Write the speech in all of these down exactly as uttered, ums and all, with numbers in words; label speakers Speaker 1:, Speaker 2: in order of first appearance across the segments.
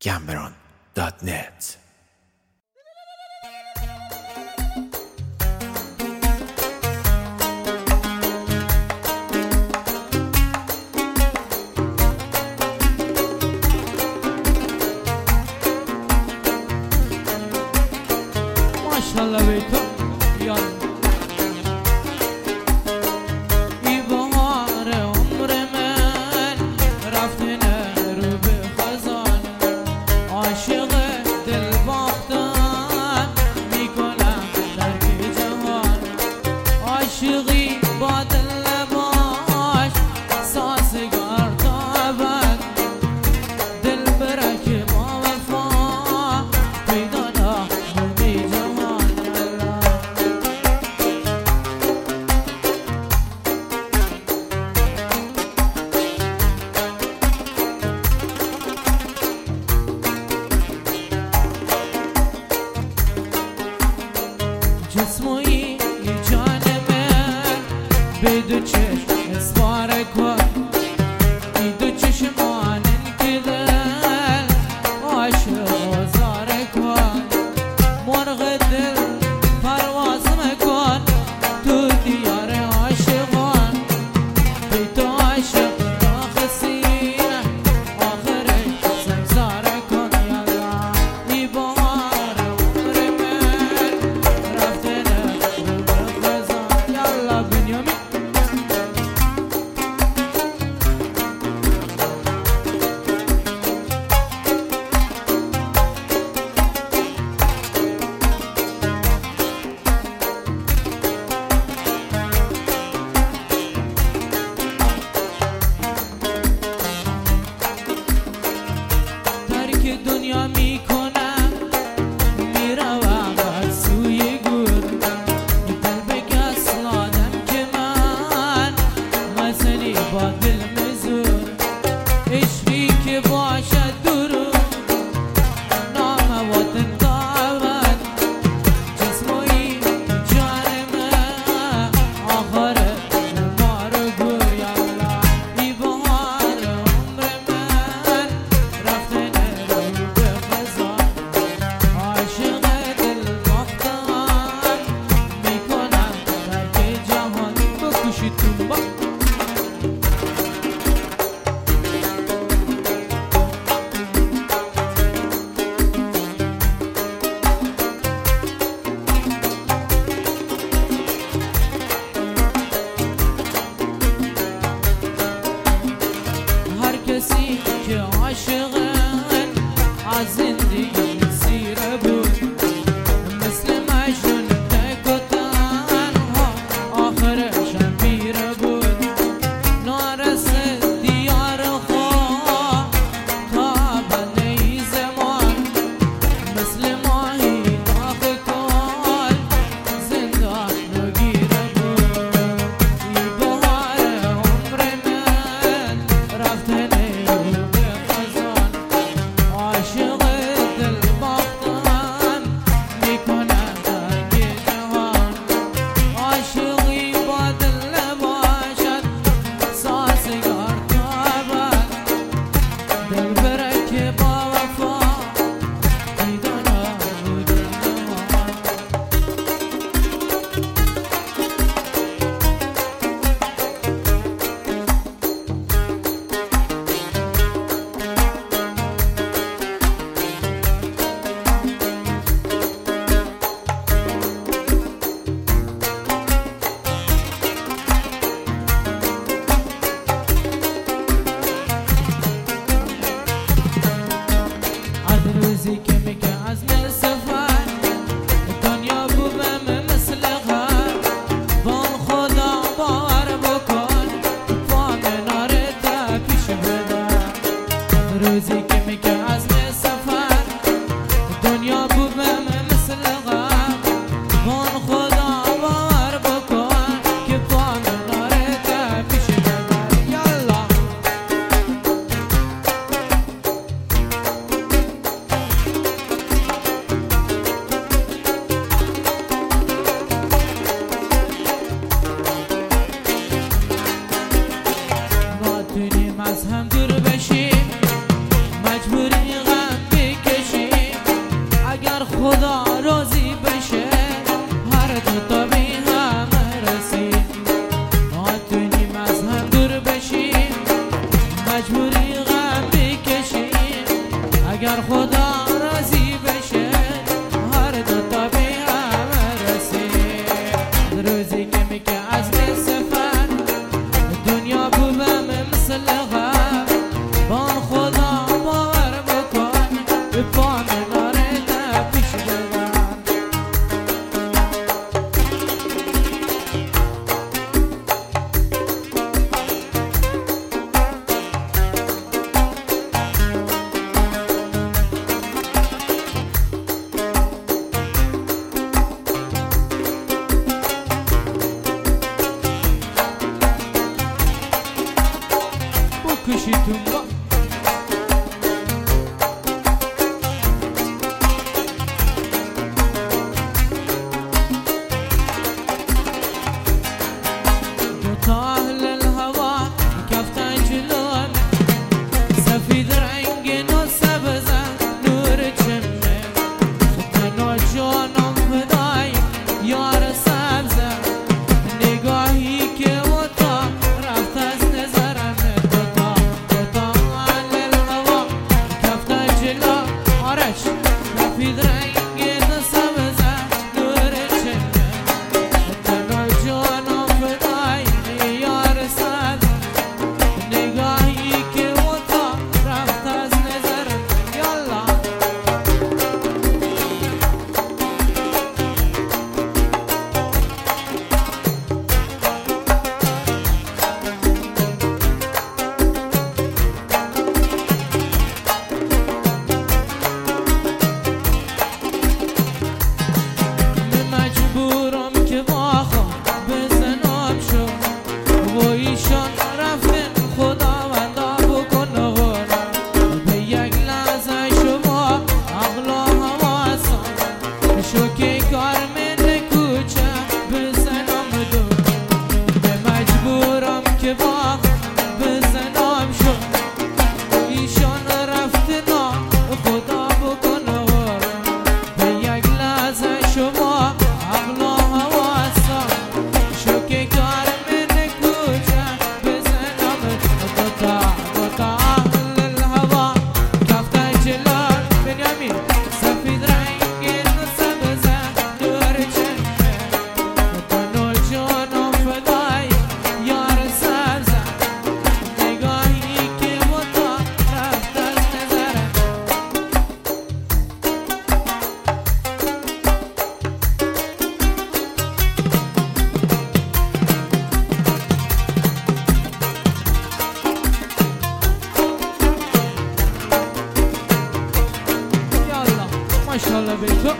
Speaker 1: گمبران دات نت.
Speaker 2: ماشاءالله بیتو یا ای بهار عمر من رفتن رو به خزان، عاشق دل باختم میکنم درک جهان، عاشقی با دل باش سازگار تا ابد، دل برک با وفا پیدا نکنی جهان. جسموی جان من به دو چشم اسوار کن، ای دو چشمان کدل عاشق زار کن، مرغ دل پرواز مکن تو دیار عاشقان، بی تو عاشق راخسی آخرش سنگزار کن. یالله ای بهار عمر من رفتن رو به خزان، یالله بنیامین ترک دنیا میکنم میروم بر سوی گور، دل بکس لادم که من مثلی با دل مزور، عشقی که باشد درو نام وطن دعوت، جسموی جان من آخر مارو گور. یالله ای بهار عمر من رفتن رو به خزان، عاشق دل باختم میکنم درک جهان. بکشید تو با هر کسی که عاشقن از زندگی سیره بود، مثل مجنون تک و تنها آخرش هم پیره بود، نارسه دیار خواه تا بنی زمان، مثل ماهی داغ کل زندان رو گیره بود. ای بهار عمر من رفتن رو به خزان، عاشق دل باختم میکنم درک جهان، عاشقی با دل نباشد سازگار تا ابد، دل برک با وفا پیدا نکنی جهان. از روزی که میگه عزم سفر دنیا بومم مثل غر، وان خدا باور بکن فامناره پیش بدر. از روزی که میگه عزم سفر دنیا بومم مثل غر، وان خدا باور بکن که فامناره پیش بدر. یالله اگر خدا راضی بشه هر دو تا به هم رسید. روزی که میگه از سفر دنیا بودم مثل غم، بان خدا باور بکن به پا مناره پیش ببر. بکشیتون با دوتا اهل الهوا کفتن جلوم، سفید رنگین و سبزن نور چمه، تنها جانم فدای یار سبزن، نگاهی که و تا رفت از نظرم. دوتا دوتا اهل الهوا کفتن جلو آرش، سفید رنگین و سبزن نور چمه، تنها جانم فدای یار سبزن، نگاهی که و تا رفت از نظرم. یالا مجبورم که با خود بزنم شو و ایشان رفتن خداوندا بکن غرم. به یک لحظه شما عقل و حواسم شو که کار من کوچه بزنم دور. به مجبورم که با خود بزنم شو ایشان رفتن خدا بکن غرم. به یک لحظه شما عقل و حواسم شو که کار من کوچه بزنم. دوتا دوتا اهل الهوا کفتن جلال بنیامین، سفید رنگین و سبزن نور چمه، تنها جانم فدای یار سبزن، نگاهی که و تا رفت از نظرم. یالا ماشاءالله به تو.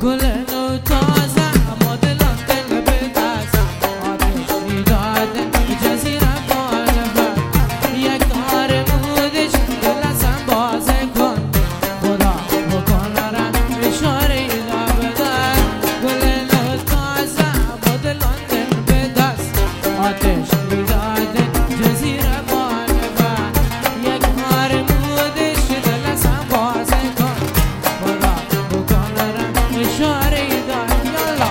Speaker 2: گل نو تازه اما دلم دل به دست آتشی دادن جزیره بالبر یک دار مودش دل ازم بازه کن خدا بکن لرم اشاره دا بدن گل نو تازه اما دلم دل به دست آتشی دادن جزیره بالبر یک دار مودش دل ازم بازه کن خدا بکن لرم اشاره دا یالا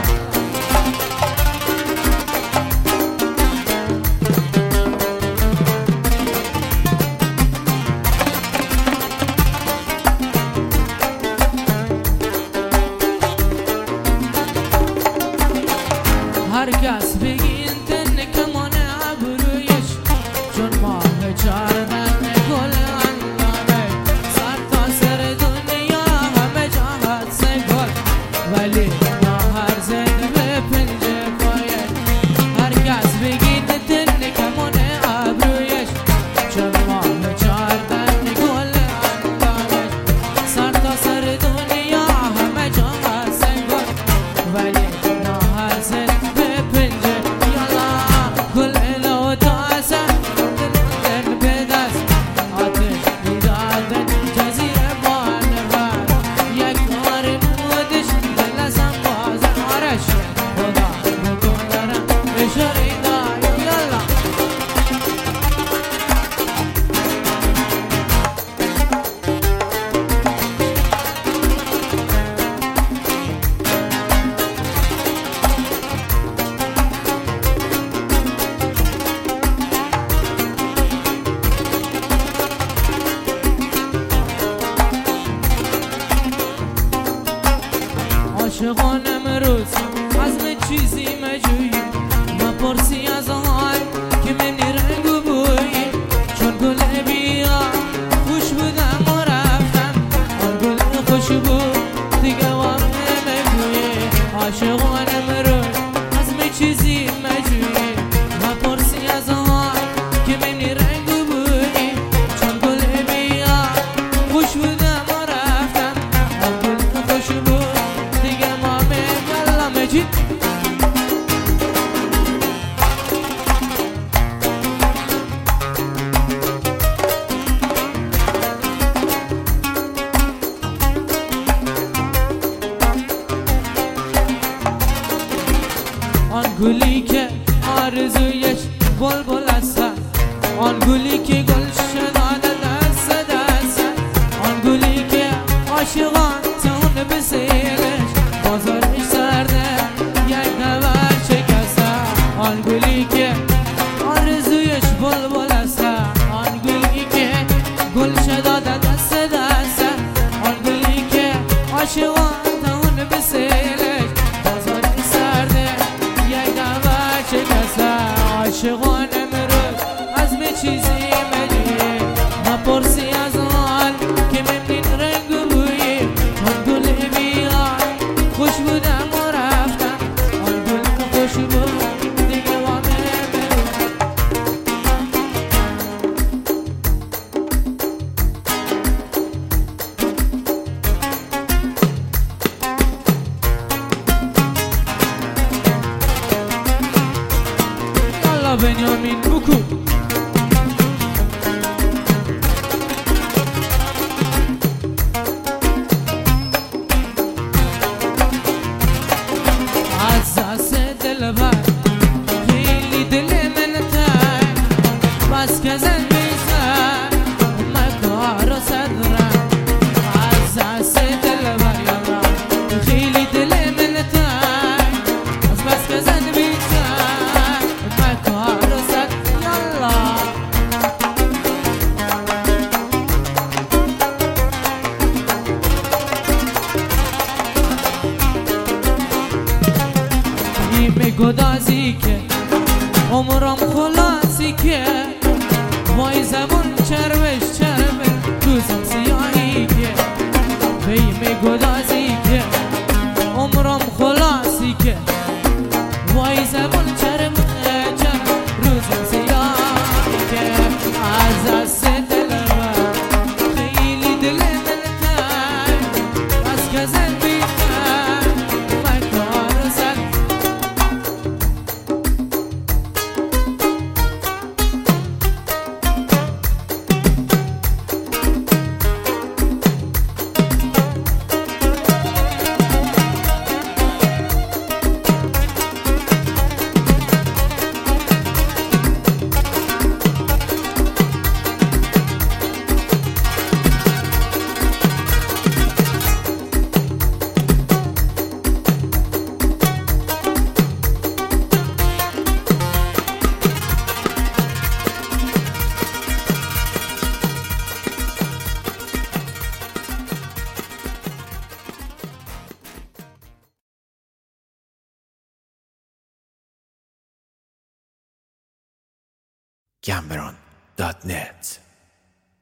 Speaker 2: هر کس بگین تن کمان ابرویش چون ماه چارمن گل اندامه سر تا سر دنیا همه جا حدس گل ولی ما هر زد به پنجه باید هر کس بگین تن کمان ابرویش چون ماه چارمن گل اندامه سر تا سر دنیا همه جا حدس گل ولی ما هر زد عاشقان امروز عزم چیزی مجوی مپرسی از آن که منی رنگ و بوی چون گل بیا خوش بودم و رفتم آن گل خوش بود دیگه وام نمیگوی عاشقان امروز عزم چیزی مجوی مپرسی از آن که منی رنگ و بوی چون گل بیا خوش بودم و رفتم آن گل خوش بود مجید آن گلی که آرزویش بلبل است آن گلی که گل شده دست دست آن گلی که عاشقان تون بسیرش بازارش سرده یک نور شکسته آن گلی که آرزویش بلبل است آن گلی که گل شده دست دست آن گلی که عاشقان تون بسیرش بازارش سرده یک نور شکسته عاشقان امروز عزم چیزی مدیه مپرسی از آن که ممنین رنگ و بویی آن گل بیاد خوش بودم و رفتم آن گل خوش بود دیگه وامه یالا بنیامین بکو خیلی دل من تای بس که زن بیزن مکار و صدرم از دست دل بر یالا خیلی دل من تای بس که زن بیزن مکار و صدرم یالا گدازی که عمرم خلاصی که وای زبون چربش چربه دوزم سیاهی که بیم گدازی که عمرم خلاصی که وای زبون چربه چربه روزم سیاهی که از دست دل خیلی دل من تای بس که زن بیتن
Speaker 1: گمبران دات نت